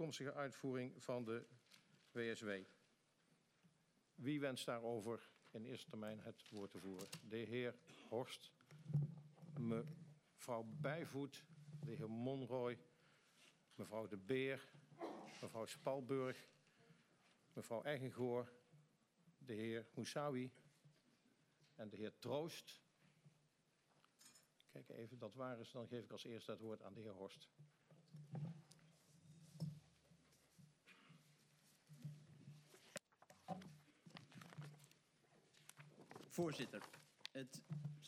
toekomstige uitvoering van de WSW. Wie wenst daarover in eerste termijn het woord te voeren? De heer Horst, mevrouw Bijvoet, de heer Monroy, mevrouw De Beer, mevrouw Spalburg, mevrouw Eggengoor, de heer Moussaoui en de heer Troost. Kijk even, dat waar is. Dan geef ik als eerste het woord aan de heer Horst. Voorzitter, het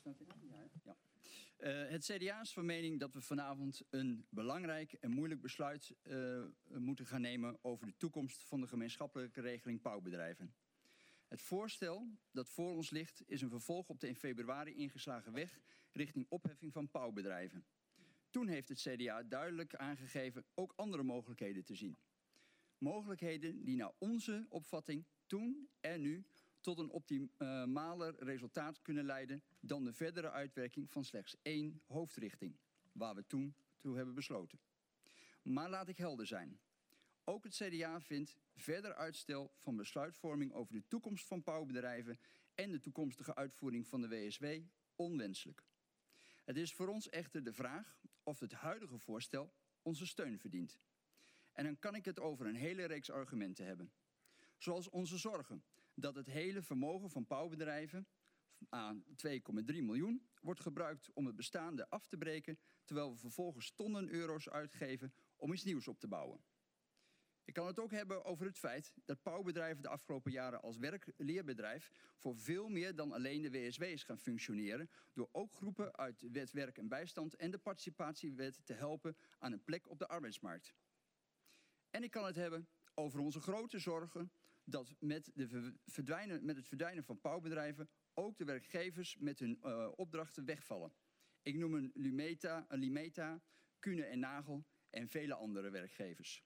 CDA is van mening dat we vanavond een belangrijk en moeilijk besluit moeten gaan nemen over de toekomst van de gemeenschappelijke regeling pauwbedrijven. Het voorstel dat voor ons ligt is een vervolg op de in februari ingeslagen weg richting opheffing van pauwbedrijven. Toen heeft het CDA duidelijk aangegeven ook andere mogelijkheden te zien. Mogelijkheden die naar onze opvatting toen en nu tot een optimaler resultaat kunnen leiden dan de verdere uitwerking van slechts één hoofdrichting, waar we toen toe hebben besloten. Maar laat ik helder zijn. Ook het CDA vindt verder uitstel van besluitvorming over de toekomst van pauwbedrijven en de toekomstige uitvoering van de WSW onwenselijk. Het is voor ons echter de vraag of het huidige voorstel onze steun verdient. En dan kan ik het over een hele reeks argumenten hebben. Zoals onze zorgen dat het hele vermogen van pauwbedrijven aan 2,3 miljoen wordt gebruikt om het bestaande af te breken, terwijl we vervolgens tonnen euro's uitgeven om iets nieuws op te bouwen. Ik kan het ook hebben over het feit dat pauwbedrijven de afgelopen jaren als werk-leerbedrijf voor veel meer dan alleen de WSW is gaan functioneren, door ook groepen uit de wet werk en bijstand en de participatiewet te helpen aan een plek op de arbeidsmarkt. En ik kan het hebben over onze grote zorgen dat met het verdwijnen van pauwbedrijven ook de werkgevers met hun opdrachten wegvallen. Ik noem een Limeta, Kuehne en Nagel en vele andere werkgevers.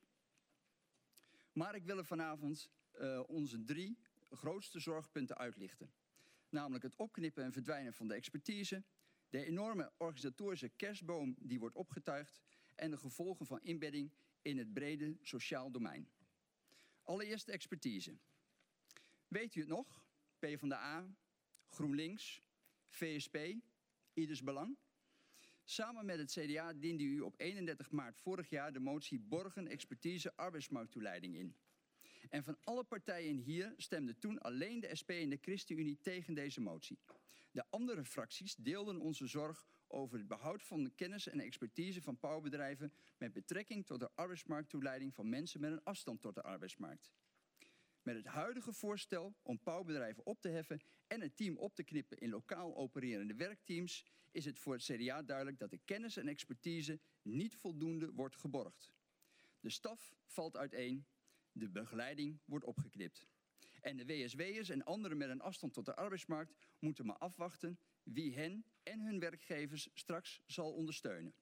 Maar ik wil er vanavond onze 3 grootste zorgpunten uitlichten. Namelijk het opknippen en verdwijnen van de expertise, de enorme organisatorische kerstboom die wordt opgetuigd en de gevolgen van inbedding in het brede sociaal domein. Allereerst de expertise. Weet u het nog? PvdA, GroenLinks, VSP, Ieders Belang. Samen met het CDA diende u op 31 maart vorig jaar de motie Borgen Expertise Arbeidsmarkttoeleiding in. En van alle partijen hier stemden toen alleen de SP en de ChristenUnie tegen deze motie. De andere fracties deelden onze zorg over het behoud van de kennis en expertise van pauwbedrijven met betrekking tot de arbeidsmarkttoeleiding van mensen met een afstand tot de arbeidsmarkt. Met het huidige voorstel om pauwbedrijven op te heffen en het team op te knippen in lokaal opererende werkteams is het voor het CDA duidelijk dat de kennis en expertise niet voldoende wordt geborgd. De staf valt uiteen, de begeleiding wordt opgeknipt. En de WSW'ers en anderen met een afstand tot de arbeidsmarkt moeten maar afwachten wie hen en hun werkgevers straks zal ondersteunen.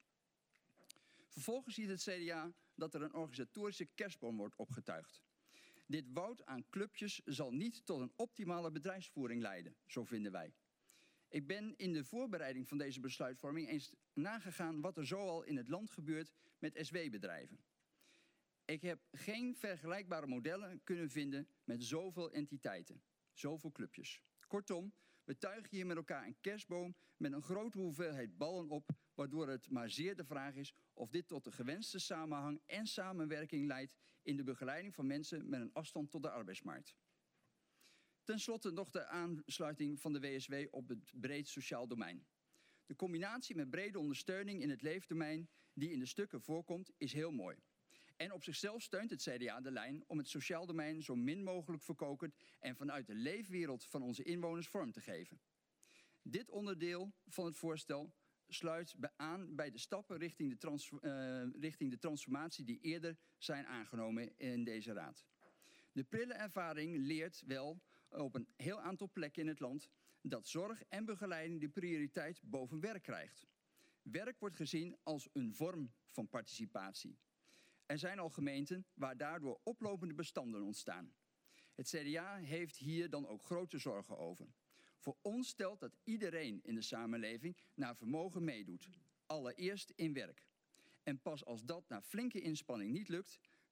Vervolgens ziet het CDA dat er een organisatorische kerstboom wordt opgetuigd. Dit woud aan clubjes zal niet tot een optimale bedrijfsvoering leiden, zo vinden wij. Ik ben in de voorbereiding van deze besluitvorming eens nagegaan wat er zoal in het land gebeurt met SW-bedrijven. Ik heb geen vergelijkbare modellen kunnen vinden met zoveel entiteiten, zoveel clubjes. Kortom, we tuigen hier met elkaar een kerstboom met een grote hoeveelheid ballen op, waardoor het maar zeer de vraag is of dit tot de gewenste samenhang en samenwerking leidt in de begeleiding van mensen met een afstand tot de arbeidsmarkt. Ten slotte nog de aansluiting van de WSW op het breed sociaal domein. De combinatie met brede ondersteuning in het leefdomein die in de stukken voorkomt is heel mooi. En op zichzelf steunt het CDA de lijn om het sociaal domein zo min mogelijk verkokerd en vanuit de leefwereld van onze inwoners vorm te geven. Dit onderdeel van het voorstel sluit aan bij de stappen richting de transformatie die eerder zijn aangenomen in deze raad. De prille ervaring leert wel op een heel aantal plekken in het land dat zorg en begeleiding de prioriteit boven werk krijgt. Werk wordt gezien als een vorm van participatie. Er zijn al gemeenten waar daardoor oplopende bestanden ontstaan. Het CDA heeft hier dan ook grote zorgen over. Voor ons stelt dat iedereen in de samenleving naar vermogen meedoet. Allereerst in werk. En pas als dat na flinke inspanning niet lukt,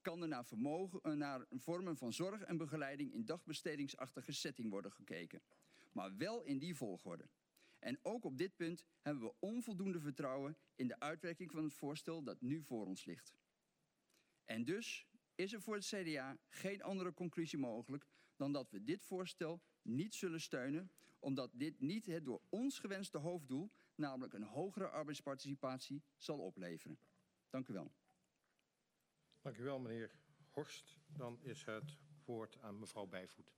kan er naar vormen van zorg en begeleiding in dagbestedingsachtige setting worden gekeken. Maar wel in die volgorde. En ook op dit punt hebben we onvoldoende vertrouwen in de uitwerking van het voorstel dat nu voor ons ligt. En dus is er voor het CDA geen andere conclusie mogelijk dan dat we dit voorstel niet zullen steunen, omdat dit niet het door ons gewenste hoofddoel, namelijk een hogere arbeidsparticipatie, zal opleveren. Dank u wel. Dank u wel, meneer Horst. Dan is het woord aan mevrouw Bijvoet.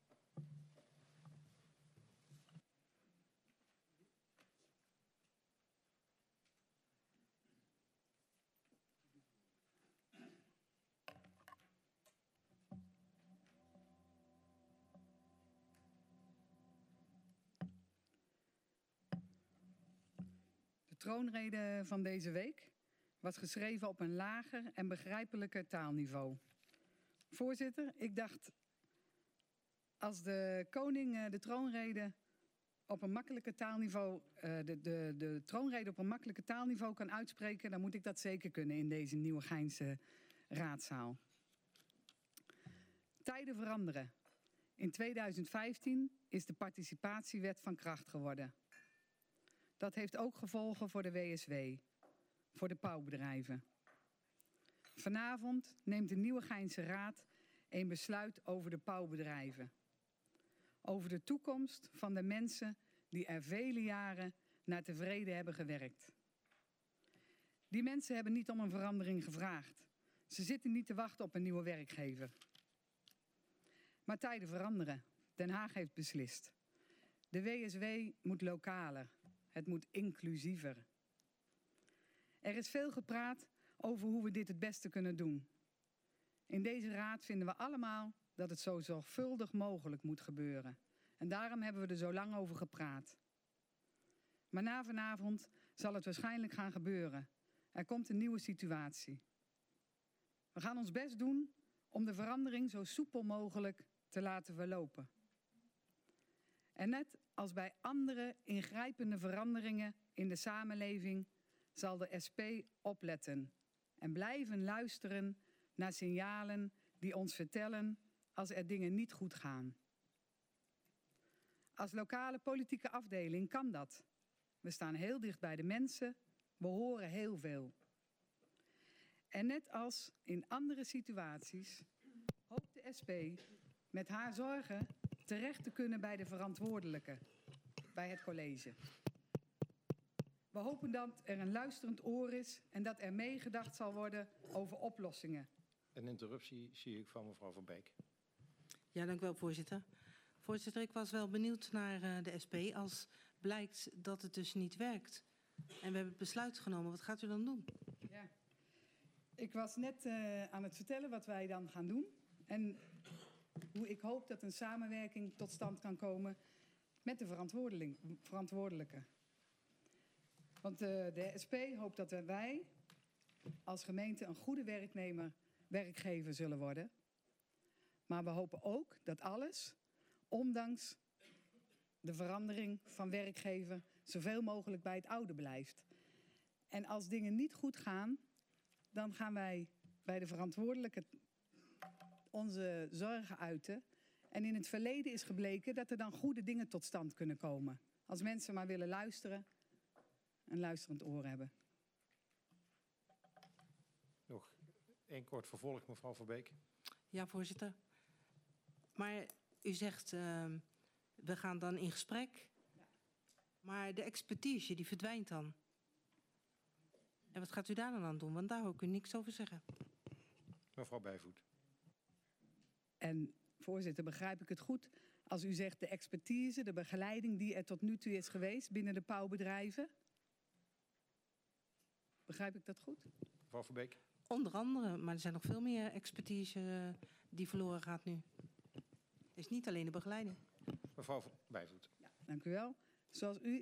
De troonrede van deze week was geschreven op een lager en begrijpelijker taalniveau. Voorzitter, ik dacht, als de koning de troonrede op een makkelijker taalniveau, de troonrede op een makkelijker taalniveau kan uitspreken, dan moet ik dat zeker kunnen in deze Nieuwegeinse raadzaal. Tijden veranderen. In 2015 is de participatiewet van kracht geworden. Dat heeft ook gevolgen voor de WSW, voor de pauwbedrijven. Vanavond neemt de Nieuwegeinse Raad een besluit over de pauwbedrijven. Over de toekomst van de mensen die er vele jaren naar tevreden hebben gewerkt. Die mensen hebben niet om een verandering gevraagd. Ze zitten niet te wachten op een nieuwe werkgever. Maar tijden veranderen. Den Haag heeft beslist. De WSW moet lokaler. Het moet inclusiever. Er is veel gepraat over hoe we dit het beste kunnen doen. In deze raad vinden we allemaal dat het zo zorgvuldig mogelijk moet gebeuren. En daarom hebben we er zo lang over gepraat. Maar na vanavond zal het waarschijnlijk gaan gebeuren. Er komt een nieuwe situatie. We gaan ons best doen om de verandering zo soepel mogelijk te laten verlopen. En net als bij andere ingrijpende veranderingen in de samenleving zal de SP opletten en blijven luisteren naar signalen die ons vertellen als er dingen niet goed gaan. Als lokale politieke afdeling kan dat. We staan heel dicht bij de mensen, we horen heel veel. En net als in andere situaties hoopt de SP met haar zorgen terecht te kunnen bij de verantwoordelijke, bij het college. We hopen dat er een luisterend oor is en dat er meegedacht zal worden over oplossingen. Een interruptie zie ik van mevrouw Van Beek. Ja, dank u wel, voorzitter. Voorzitter, ik was wel benieuwd naar de SP als blijkt dat het dus niet werkt. En we hebben het besluit genomen. Wat gaat u dan doen? Ja. Ik was net aan het vertellen wat wij dan gaan doen. En hoe ik hoop dat een samenwerking tot stand kan komen met de verantwoordelijke. Want de SP hoopt dat wij als gemeente een goede werkgever zullen worden. Maar we hopen ook dat alles, ondanks de verandering van werkgever, zoveel mogelijk bij het oude blijft. En als dingen niet goed gaan, dan gaan wij bij de verantwoordelijke onze zorgen uiten. En in het verleden is gebleken dat er dan goede dingen tot stand kunnen komen. Als mensen maar willen luisteren, een luisterend oor hebben. Nog één kort vervolg, mevrouw Van Beek. Ja, voorzitter. Maar u zegt, we gaan dan in gesprek. Ja. Maar de expertise, die verdwijnt dan. En wat gaat u daar dan aan doen? Want daar hoor ik u niks over zeggen. Mevrouw Bijvoet. En voorzitter, begrijp ik het goed als u zegt de expertise, de begeleiding die er tot nu toe is geweest binnen de pauwbedrijven? Begrijp ik dat goed? Mevrouw Van Beek. Onder andere, maar er zijn nog veel meer expertise die verloren gaat nu. Het is niet alleen de begeleiding. Mevrouw Bijvoet. Ja, dank u wel. Zoals u,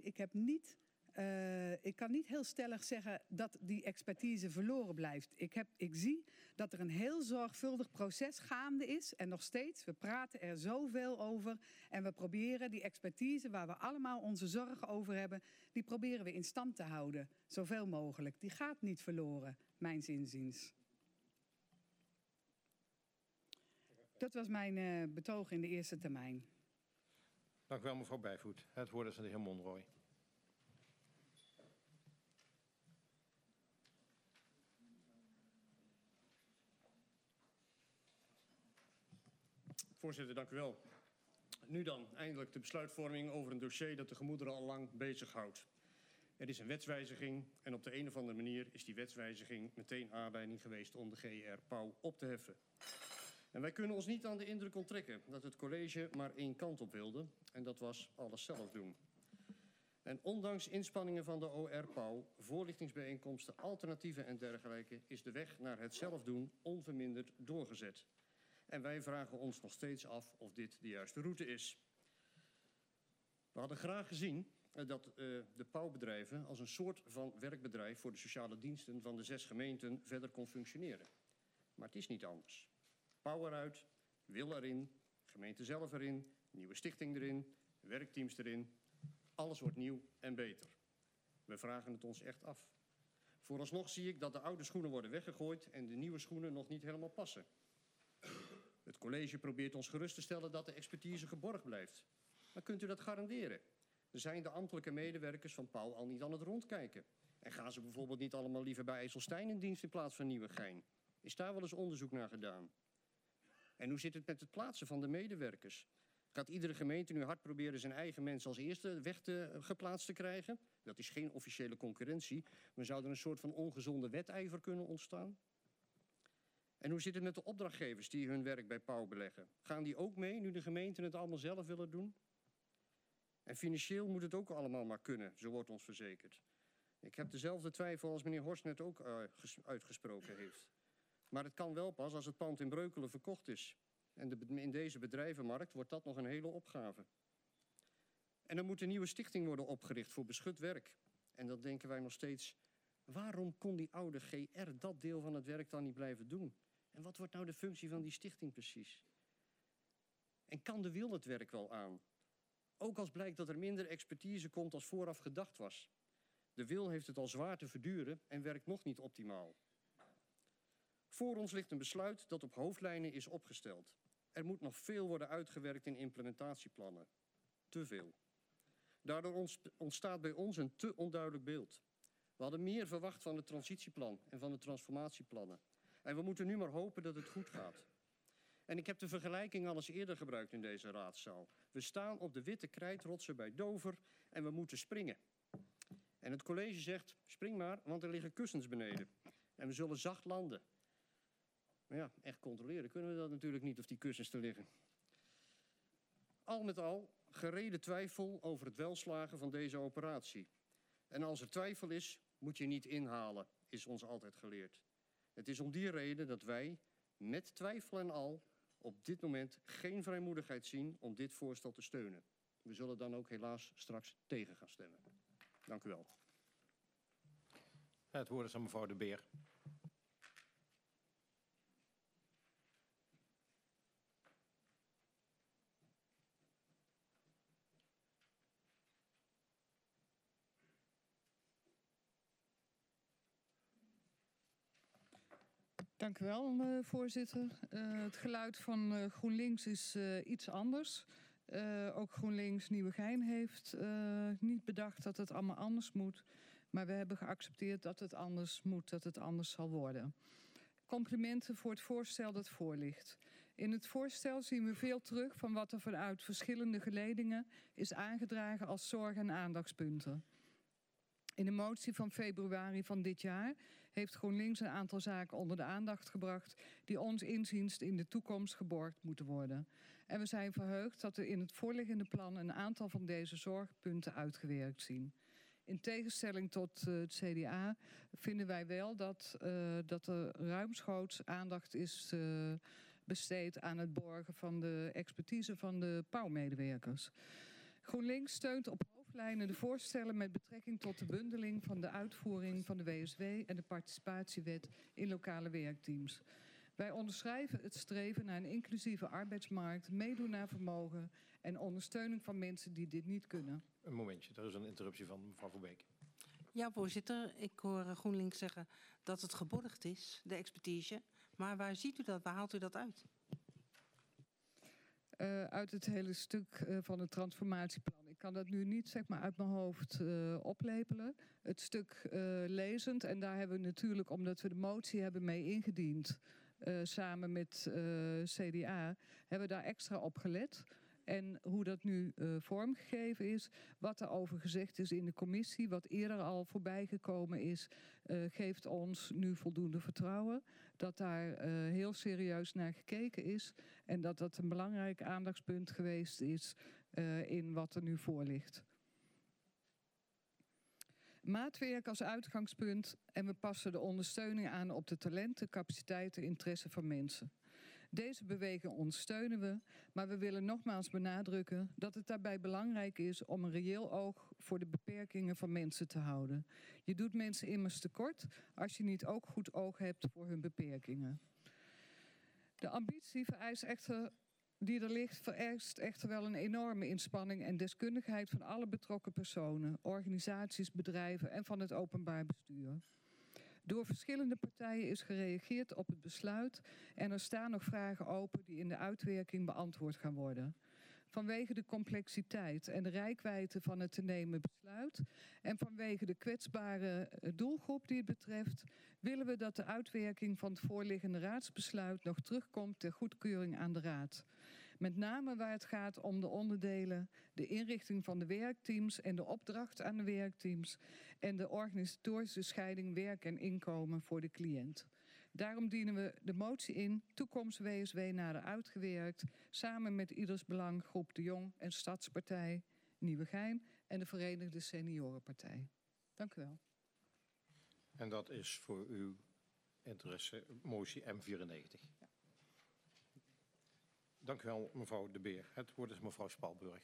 ik kan niet heel stellig zeggen dat die expertise verloren blijft. Ik zie dat er een heel zorgvuldig proces gaande is. En nog steeds, we praten er zoveel over. En we proberen die expertise waar we allemaal onze zorgen over hebben, die proberen we in stand te houden. Zoveel mogelijk. Die gaat niet verloren, mijns inziens. Dat was mijn betoog in de eerste termijn. Dank u wel, mevrouw Bijvoet. Het woord is aan de heer Monroy. Voorzitter, dank u wel. Nu dan, eindelijk de besluitvorming over een dossier dat de gemoederen al lang bezighoudt. Er is een wetswijziging en op de een of andere manier is die wetswijziging meteen aanleiding geweest om de GR Pauw op te heffen. En wij kunnen ons niet aan de indruk onttrekken dat het college maar één kant op wilde en dat was alles zelf doen. En ondanks inspanningen van de OR Pauw, voorlichtingsbijeenkomsten, alternatieven en dergelijke is de weg naar het zelf doen onverminderd doorgezet. En wij vragen ons nog steeds af of dit de juiste route is. We hadden graag gezien dat de pauwbedrijven als een soort van werkbedrijf voor de sociale diensten van de 6 gemeenten verder kon functioneren. Maar het is niet anders. Pauw eruit, wil erin, gemeente zelf erin, nieuwe stichting erin, werkteams erin. Alles wordt nieuw en beter. We vragen het ons echt af. Vooralsnog zie ik dat de oude schoenen worden weggegooid en de nieuwe schoenen nog niet helemaal passen. Het college probeert ons gerust te stellen dat de expertise geborgd blijft. Maar kunt u dat garanderen? Zijn de ambtelijke medewerkers van Pauw al niet aan het rondkijken? En gaan ze bijvoorbeeld niet allemaal liever bij IJsselstein in dienst in plaats van Nieuwegein? Is daar wel eens onderzoek naar gedaan? En hoe zit het met het plaatsen van de medewerkers? Gaat iedere gemeente nu hard proberen zijn eigen mensen als eerste geplaatst te krijgen? Dat is geen officiële concurrentie, maar zou er een soort van ongezonde wedijver kunnen ontstaan? En hoe zit het met de opdrachtgevers die hun werk bij Pauw beleggen? Gaan die ook mee nu de gemeenten het allemaal zelf willen doen? En financieel moet het ook allemaal maar kunnen, zo wordt ons verzekerd. Ik heb dezelfde twijfel als meneer Horst net ook uitgesproken heeft. Maar het kan wel pas als het pand in Breukelen verkocht is. En in deze bedrijvenmarkt wordt dat nog een hele opgave. En er moet een nieuwe stichting worden opgericht voor beschut werk. En dan denken wij nog steeds, waarom kon die oude GR dat deel van het werk dan niet blijven doen? En wat wordt nou de functie van die stichting precies? En kan de wil het werk wel aan? Ook als blijkt dat er minder expertise komt als vooraf gedacht was. De wil heeft het al zwaar te verduren en werkt nog niet optimaal. Voor ons ligt een besluit dat op hoofdlijnen is opgesteld. Er moet nog veel worden uitgewerkt in implementatieplannen. Te veel. Daardoor ontstaat bij ons een te onduidelijk beeld. We hadden meer verwacht van het transitieplan en van de transformatieplannen. En we moeten nu maar hopen dat het goed gaat. En ik heb de vergelijking al eens eerder gebruikt in deze raadzaal. We staan op de witte krijtrotsen bij Dover en we moeten springen. En het college zegt, spring maar, want er liggen kussens beneden. En we zullen zacht landen. Maar ja, echt controleren kunnen we dat natuurlijk niet of die kussens er liggen. Al met al, gereden twijfel over het welslagen van deze operatie. En als er twijfel is, moet je niet inhalen, is ons altijd geleerd. Het is om die reden dat wij, met twijfel en al, op dit moment geen vrijmoedigheid zien om dit voorstel te steunen. We zullen dan ook helaas straks tegen gaan stemmen. Dank u wel. Het woord is aan mevrouw De Beer. Dank u wel, voorzitter. Het geluid van GroenLinks is iets anders. Ook GroenLinks Nieuwegein heeft niet bedacht dat het allemaal anders moet. Maar we hebben geaccepteerd dat het anders moet, dat het anders zal worden. Complimenten voor het voorstel dat voor ligt. In het voorstel zien we veel terug van wat er vanuit verschillende geledingen is aangedragen als zorg- en aandachtspunten. In de motie van februari van dit jaar heeft GroenLinks een aantal zaken onder de aandacht gebracht die ons inziens in de toekomst geborgd moeten worden. En we zijn verheugd dat er in het voorliggende plan een aantal van deze zorgpunten uitgewerkt zien. In tegenstelling tot het CDA vinden wij wel dat er ruimschoots aandacht is besteed aan het borgen van de expertise van de Pauw-medewerkers. GroenLinks steunt op hoofdlijnen de voorstellen met betrekking tot de bundeling van de uitvoering van de WSW en de participatiewet in lokale werkteams. Wij onderschrijven het streven naar een inclusieve arbeidsmarkt, meedoen naar vermogen en ondersteuning van mensen die dit niet kunnen. Een momentje, er is een interruptie van mevrouw Verbeek. Ja, voorzitter. Ik hoor GroenLinks zeggen dat het geborgd is, de expertise. Maar waar ziet u dat? Waar haalt u dat uit? uit het hele stuk van het transformatieplan. Ik kan dat nu niet zeg maar uit mijn hoofd oplepelen. Het stuk lezend, en daar hebben we natuurlijk, omdat we de motie hebben mee ingediend, samen met CDA, hebben we daar extra op gelet. En hoe dat nu vormgegeven is, wat er over gezegd is in de commissie, wat eerder al voorbij gekomen is, geeft ons nu voldoende vertrouwen dat daar heel serieus naar gekeken is en dat dat een belangrijk aandachtspunt geweest is in wat er nu voor ligt. Maatwerk als uitgangspunt en we passen de ondersteuning aan op de talenten, capaciteiten, interesse van mensen. Deze beweging ondersteunen we, maar we willen nogmaals benadrukken dat het daarbij belangrijk is om een reëel oog voor de beperkingen van mensen te houden. Je doet mensen immers tekort als je niet ook goed oog hebt voor hun beperkingen. De ambitie die er ligt vereist echter wel een enorme inspanning en deskundigheid van alle betrokken personen, organisaties, bedrijven en van het openbaar bestuur. Door verschillende partijen is gereageerd op het besluit en er staan nog vragen open die in de uitwerking beantwoord gaan worden. Vanwege de complexiteit en de reikwijdte van het te nemen besluit en vanwege de kwetsbare doelgroep die het betreft, willen we dat de uitwerking van het voorliggende raadsbesluit nog terugkomt ter goedkeuring aan de raad. Met name waar het gaat om de onderdelen, de inrichting van de werkteams en de opdracht aan de werkteams en de organisatorische scheiding werk en inkomen voor de cliënt. Daarom dienen we de motie in, toekomst WSW nader uitgewerkt, samen met Ieders Belang, Groep de Jong en Stadspartij Nieuwegein en de Verenigde Seniorenpartij. Dank u wel. En dat is voor uw interesse motie M94. Ja. Dank u wel, mevrouw De Beer. Het woord is mevrouw Spalburg.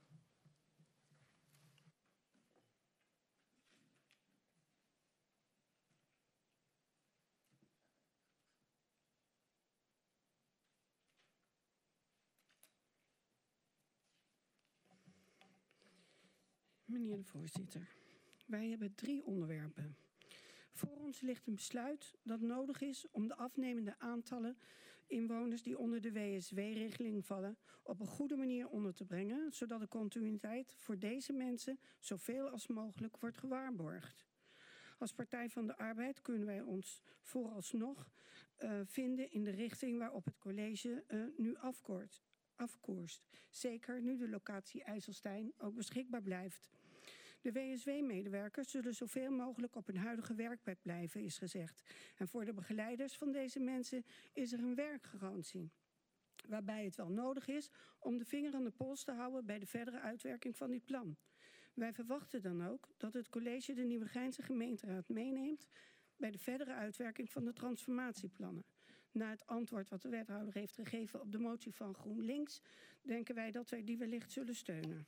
Meneer de voorzitter, wij hebben 3 onderwerpen. Voor ons ligt een besluit dat nodig is om de afnemende aantallen inwoners die onder de WSW-regeling vallen op een goede manier onder te brengen, zodat de continuïteit voor deze mensen zoveel als mogelijk wordt gewaarborgd. Als Partij van de Arbeid kunnen wij ons vooralsnog vinden in de richting waarop het college nu afkoerst. Zeker nu de locatie IJsselstein ook beschikbaar blijft. De WSW-medewerkers zullen zoveel mogelijk op hun huidige werkplek blijven, is gezegd. En voor de begeleiders van deze mensen is er een werkgarantie. Waarbij het wel nodig is om de vinger aan de pols te houden bij de verdere uitwerking van dit plan. Wij verwachten dan ook dat het college de Nieuwegeinse gemeenteraad meeneemt bij de verdere uitwerking van de transformatieplannen. Na het antwoord wat de wethouder heeft gegeven op de motie van GroenLinks, denken wij dat wij die wellicht zullen steunen.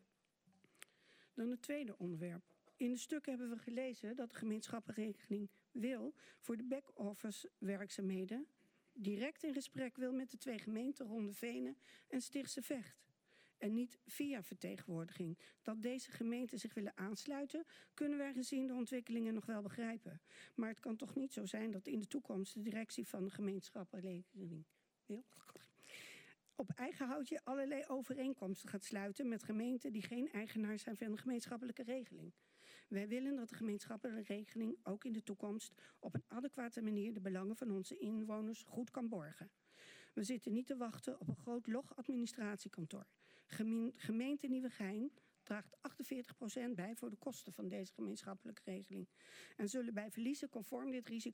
Dan het tweede onderwerp. In de stukken hebben we gelezen dat de gemeenschappelijke regeling wil voor de back-office werkzaamheden direct in gesprek wil met de 2 gemeenten Rondevenen en Stichtse Vecht. En niet via vertegenwoordiging. Dat deze gemeenten zich willen aansluiten, kunnen wij gezien de ontwikkelingen nog wel begrijpen. Maar het kan toch niet zo zijn dat in de toekomst de directie van de gemeenschappelijke regeling wil op eigen houtje allerlei overeenkomsten gaat sluiten met gemeenten die geen eigenaar zijn van de gemeenschappelijke regeling. Wij willen dat de gemeenschappelijke regeling ook in de toekomst op een adequate manier de belangen van onze inwoners goed kan borgen. We zitten niet te wachten op een groot log administratiekantoor. Gemeente Nieuwegein draagt 48% bij voor de kosten van deze gemeenschappelijke regeling. En zullen bij verliezen conform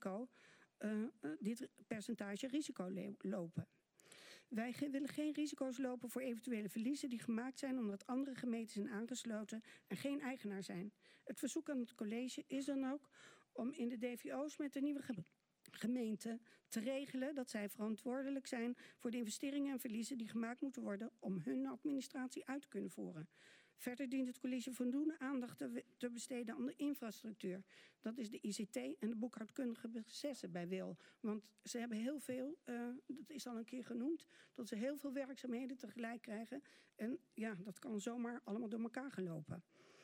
dit percentage risico lopen. Wij willen geen risico's lopen voor eventuele verliezen die gemaakt zijn omdat andere gemeenten zijn aangesloten en geen eigenaar zijn. Het verzoek aan het college is dan ook om in de DVO's met de nieuwe gemeente te regelen dat zij verantwoordelijk zijn voor de investeringen en verliezen die gemaakt moeten worden om hun administratie uit te kunnen voeren. Verder dient het college voldoende aandacht te besteden aan de infrastructuur. Dat is de ICT en de boekhoudkundige processen bij WIL. Want ze hebben heel veel, dat is al een keer genoemd, dat ze heel veel werkzaamheden tegelijk krijgen. En ja, dat kan zomaar allemaal door elkaar gelopen.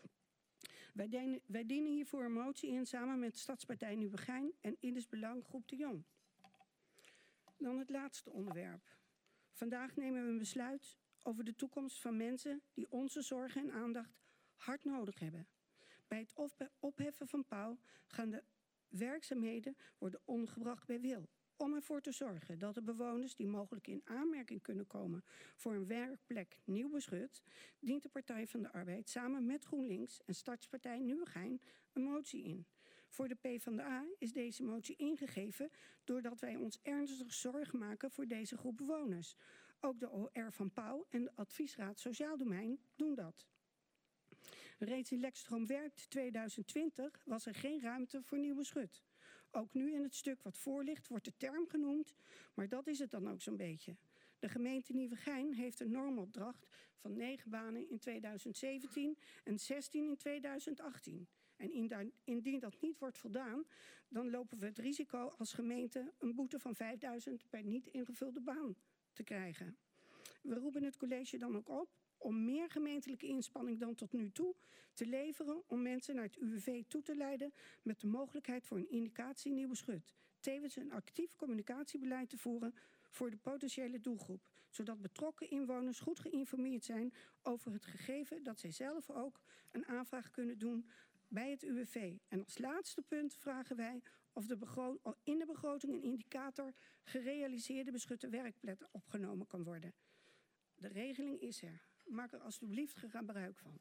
Wij dienen hiervoor een motie in samen met Stadspartij Nieuwegein en Ieders Belang Groep de Jong. Dan het laatste onderwerp. Vandaag nemen we een besluit over de toekomst van mensen die onze zorg en aandacht hard nodig hebben. Bij het opheffen van Pauw gaan de werkzaamheden worden ondergebracht bij Wil. Om ervoor te zorgen dat de bewoners die mogelijk in aanmerking kunnen komen voor een werkplek Nieuw Beschut, dient de Partij van de Arbeid samen met GroenLinks en Startspartij Nieuwegein een motie in. Voor de PvdA is deze motie ingegeven doordat wij ons ernstig zorgen maken voor deze groep bewoners. Ook de OR van Pauw en de Adviesraad Sociaal Domein doen dat. Reeds in Lekstroom Werkt 2020 was er geen ruimte voor Nieuw Beschut. Ook nu in het stuk wat voor ligt wordt de term genoemd, maar dat is het dan ook zo'n beetje. De gemeente Nieuwegein heeft een normopdracht van 9 banen in 2017 en 16 in 2018. En indien dat niet wordt voldaan, dan lopen we het risico als gemeente een boete van 5.000 per niet ingevulde baan te krijgen. We roepen het college dan ook op om meer gemeentelijke inspanning dan tot nu toe te leveren om mensen naar het UWV toe te leiden met de mogelijkheid voor een indicatie Nieuw Beschut. Tevens een actief communicatiebeleid te voeren voor de potentiële doelgroep, zodat betrokken inwoners goed geïnformeerd zijn over het gegeven dat zij zelf ook een aanvraag kunnen doen bij het UWV. En als laatste punt vragen wij of in de begroting een indicator gerealiseerde beschutte werkplekken opgenomen kan worden. De regeling is er. Maak er alstublieft gebruik van.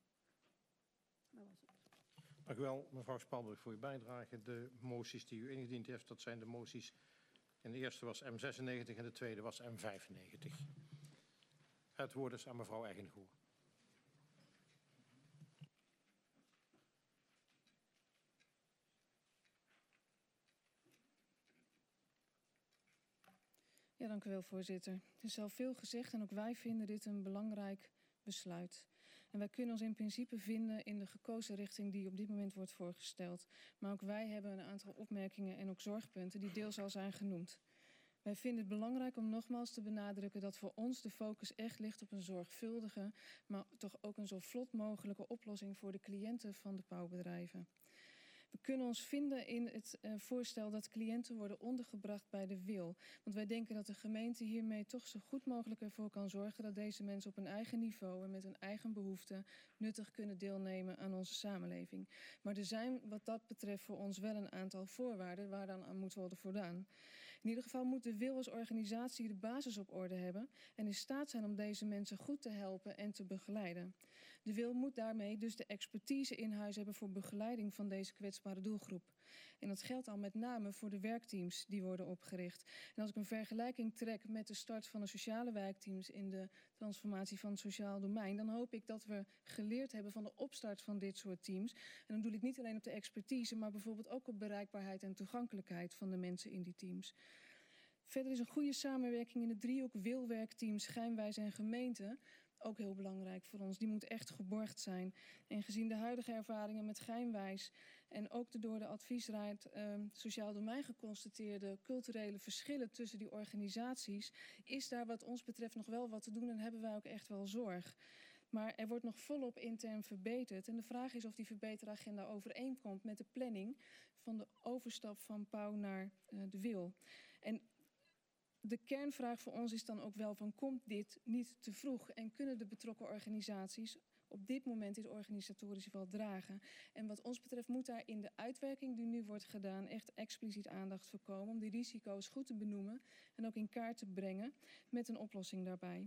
Dank u wel, mevrouw Spalburg, voor uw bijdrage. De moties die u ingediend heeft, dat zijn de moties. En de eerste was M96 en de tweede was M95. Het woord is aan mevrouw Eigengoor. Ja, dank u wel, voorzitter. Er is al veel gezegd en ook wij vinden dit een belangrijk besluit. En wij kunnen ons in principe vinden in de gekozen richting die op dit moment wordt voorgesteld. Maar ook wij hebben een aantal opmerkingen en ook zorgpunten die deels al zijn genoemd. Wij vinden het belangrijk om nogmaals te benadrukken dat voor ons de focus echt ligt op een zorgvuldige, maar toch ook een zo vlot mogelijke oplossing voor de cliënten van de pauwbedrijven. We kunnen ons vinden in het voorstel dat cliënten worden ondergebracht bij de Wil. Want wij denken dat de gemeente hiermee toch zo goed mogelijk ervoor kan zorgen dat deze mensen op een eigen niveau en met hun eigen behoeften nuttig kunnen deelnemen aan onze samenleving. Maar er zijn wat dat betreft voor ons wel een aantal voorwaarden waar dan aan moet worden voldaan. In ieder geval moet de Wil als organisatie de basis op orde hebben en in staat zijn om deze mensen goed te helpen en te begeleiden. De Wil moet daarmee dus de expertise in huis hebben voor begeleiding van deze kwetsbare doelgroep. En dat geldt al met name voor de werkteams die worden opgericht. En als ik een vergelijking trek met de start van de sociale wijkteams in de transformatie van het sociaal domein, dan hoop ik dat we geleerd hebben van de opstart van dit soort teams. En dan doe ik niet alleen op de expertise, maar bijvoorbeeld ook op bereikbaarheid en toegankelijkheid van de mensen in die teams. Verder is een goede samenwerking in de driehoek Wil-werkteams, Schijnwijs en gemeente ook heel belangrijk voor ons. Die moet echt geborgd zijn. En gezien de huidige ervaringen met Schijnwijs en ook de door de adviesraad sociaal domein geconstateerde culturele verschillen tussen die organisaties, is daar wat ons betreft nog wel wat te doen en hebben wij ook echt wel zorg. Maar er wordt nog volop intern verbeterd. En de vraag is of die verbeteragenda overeenkomt met de planning van de overstap van Pauw naar de Wil. En de kernvraag voor ons is dan ook wel van, komt dit niet te vroeg? En kunnen de betrokken organisaties op dit moment dit organisatorisch wel dragen? En wat ons betreft moet daar in de uitwerking die nu wordt gedaan echt expliciet aandacht voor komen om die risico's goed te benoemen en ook in kaart te brengen met een oplossing daarbij.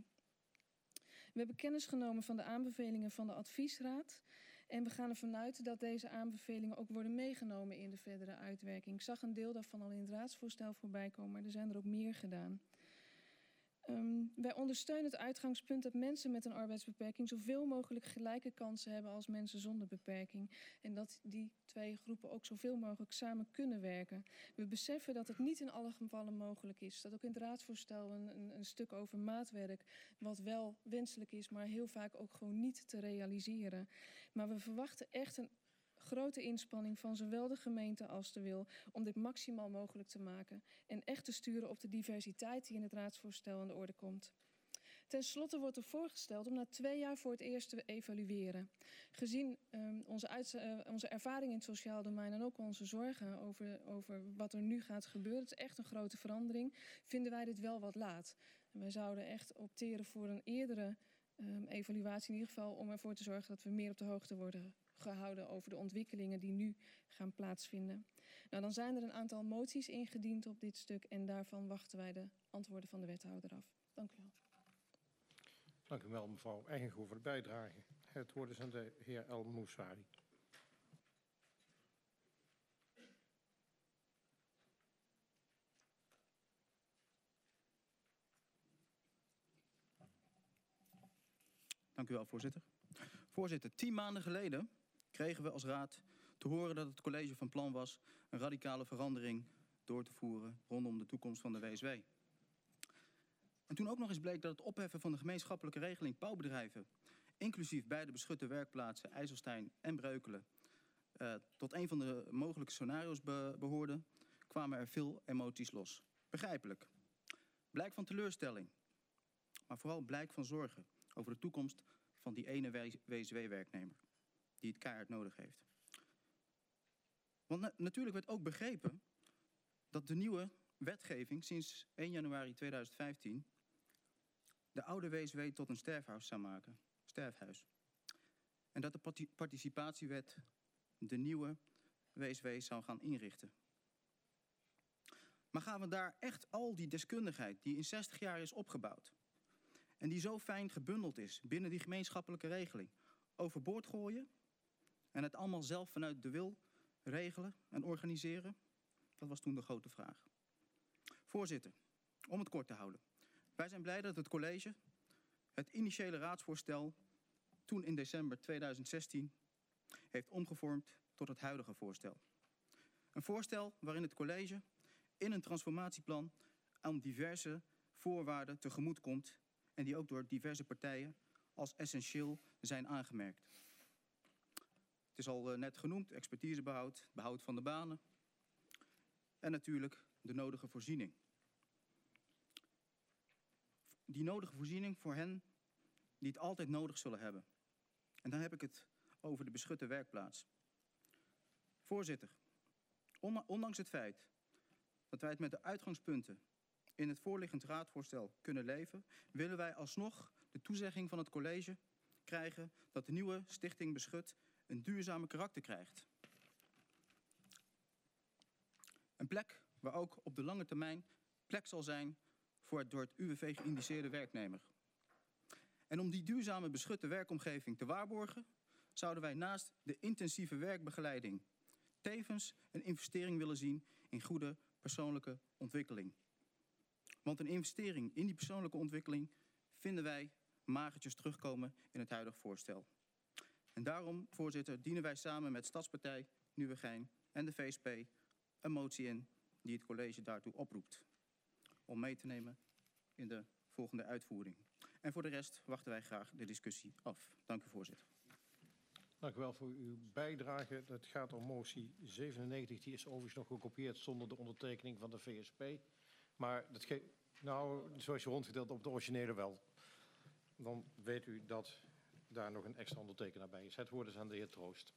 We hebben kennis genomen van de aanbevelingen van de adviesraad. En we gaan ervan uit dat deze aanbevelingen ook worden meegenomen in de verdere uitwerking. Ik zag een deel daarvan al in het raadsvoorstel voorbij komen, maar er zijn er ook meer gedaan. Wij ondersteunen het uitgangspunt dat mensen met een arbeidsbeperking zoveel mogelijk gelijke kansen hebben als mensen zonder beperking. En dat die twee groepen ook zoveel mogelijk samen kunnen werken. We beseffen dat het niet in alle gevallen mogelijk is. Dat ook in het raadsvoorstel een stuk over maatwerk, wat wel wenselijk is, maar heel vaak ook gewoon niet te realiseren. Maar we verwachten echt een grote inspanning van zowel de gemeente als de Wil om dit maximaal mogelijk te maken en echt te sturen op de diversiteit die in het raadsvoorstel aan de orde komt. Ten slotte wordt er voorgesteld om na 2 jaar voor het eerst te evalueren. Gezien onze ervaring in het sociaal domein en ook onze zorgen over wat er nu gaat gebeuren, het is echt een grote verandering, vinden wij dit wel wat laat. En wij zouden echt opteren voor een eerdere evaluatie, in ieder geval om ervoor te zorgen dat we meer op de hoogte worden gehouden over de ontwikkelingen die nu gaan plaatsvinden. Nou, dan zijn er een aantal moties ingediend op dit stuk en daarvan wachten wij de antwoorden van de wethouder af. Dank u wel. Dank u wel, mevrouw Eigengoor, voor de bijdrage. Het woord is aan de heer El Moussari. Dank u wel, voorzitter. Voorzitter, 10 maanden geleden kregen we als raad te horen dat het college van plan was een radicale verandering door te voeren rondom de toekomst van de WSW. En toen ook nog eens bleek dat het opheffen van de gemeenschappelijke regeling bouwbedrijven, inclusief beide beschutte werkplaatsen IJsselstein en Breukelen, tot een van de mogelijke scenario's behoorde, kwamen er veel emoties los. Begrijpelijk. Blijk van teleurstelling, maar vooral blijk van zorgen over de toekomst van die ene WSW-werknemer die het keihard nodig heeft. Want natuurlijk werd ook begrepen dat de nieuwe wetgeving sinds 1 januari 2015 de oude WSW tot een sterfhuis zou maken. Sterfhuis. En dat de participatiewet de nieuwe WSW zou gaan inrichten. Maar gaan we daar echt al die deskundigheid die in 60 jaar is opgebouwd en die zo fijn gebundeld is binnen die gemeenschappelijke regeling overboord gooien en het allemaal zelf vanuit de wil regelen en organiseren? Dat was toen de grote vraag. Voorzitter, om het kort te houden. Wij zijn blij dat het college het initiële raadsvoorstel toen in december 2016 heeft omgevormd tot het huidige voorstel. Een voorstel waarin het college in een transformatieplan aan diverse voorwaarden tegemoet komt en die ook door diverse partijen als essentieel zijn aangemerkt. Het is al net genoemd, expertisebehoud, behoud van de banen en natuurlijk de nodige voorziening. Die nodige voorziening voor hen die het altijd nodig zullen hebben. En dan heb ik het over de beschutte werkplaats. Voorzitter, ondanks het feit dat wij het met de uitgangspunten in het voorliggend raadvoorstel kunnen leven, willen wij alsnog de toezegging van het college krijgen dat de nieuwe Stichting Beschut een duurzame karakter krijgt. Een plek waar ook op de lange termijn plek zal zijn voor het door het UWV geïndiceerde werknemer. En om die duurzame beschutte werkomgeving te waarborgen, zouden wij naast de intensieve werkbegeleiding tevens een investering willen zien in goede persoonlijke ontwikkeling. Want een investering in die persoonlijke ontwikkeling vinden wij magertjes terugkomen in het huidige voorstel. En daarom, voorzitter, dienen wij samen met Stadspartij, Nieuwegein en de VSP een motie in die het college daartoe oproept om mee te nemen in de volgende uitvoering. En voor de rest wachten wij graag de discussie af. Dank u, voorzitter. Dank u wel voor uw bijdrage. Het gaat om motie 97. Die is overigens nog gekopieerd zonder de ondertekening van de VSP. Maar dat zoals je rondgedeeld op de originele wel. Dan weet u dat daar nog een extra ondertekenaar bij is. Het woord is aan de heer Troost.